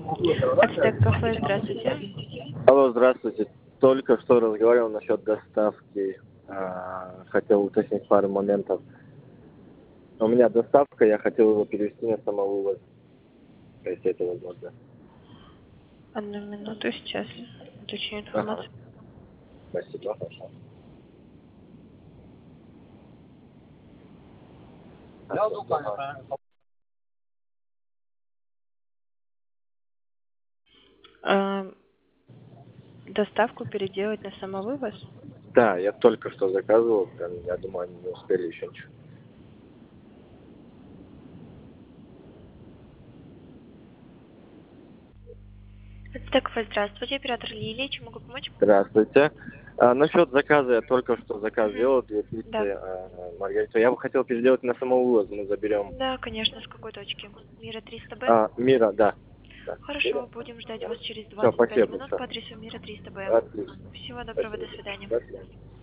Ацтек кафе, здравствуйте. Алло, здравствуйте. Только что разговаривал насчет доставки. Хотел уточнить пару моментов. У меня доставка, я хотел его перевести на самовывоз. Если это возможно. Одну минуту, сейчас уточню Ага. информацию. Спасибо. Хорошо. Доставку переделать на самовывоз? Да, я только что заказывал. Я думаю, они не успели еще ничего. Ацтек кафе, здравствуйте. Оператор Лилия, чем могу помочь? Здравствуйте. Насчет заказа, я только что заказ сделал, Да. 2000 Маргарита. Я бы хотел переделать на самовывоз. Мы заберем Да, конечно, с какой точки? Мира 300Б? Мира, да. Да. Хорошо, будем ждать вас через Все, 25 спасибо минут по большое. адресу Мира 300Б. Отлично. Всего доброго, до Спасибо. свидания. До свидания.